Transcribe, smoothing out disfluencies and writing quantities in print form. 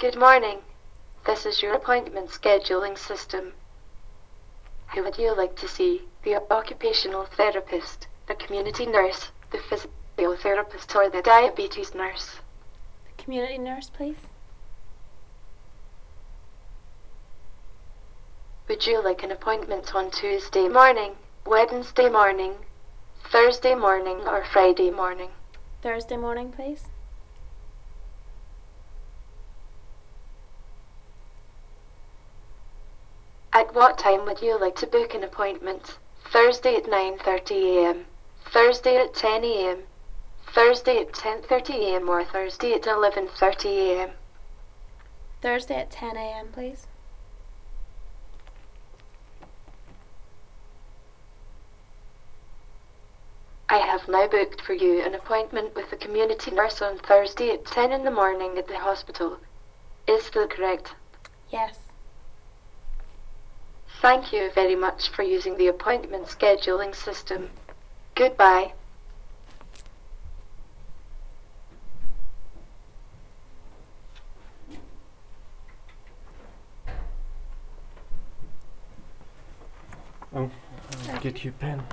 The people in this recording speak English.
Good morning. This is your appointment scheduling system. Who would you like to see? The occupational therapist, the community nurse, the physiotherapist, or the diabetes nurse? The community nurse, please. Would you like an appointment on Tuesday morning, Wednesday morning, Thursday morning, or Friday morning? Thursday morning, please. At what time would you like to book an appointment? Thursday at 9:30 a.m., Thursday at 10 a.m., Thursday at 10:30 a.m., or Thursday at 11:30 a.m.? Thursday at 10 a.m., please. I have now booked for you an appointment with the community nurse on Thursday at 10 in the morning at the hospital. Is that correct? Yes. Thank you very much for using the appointment scheduling system. Goodbye. Oh, I'll get you a pen.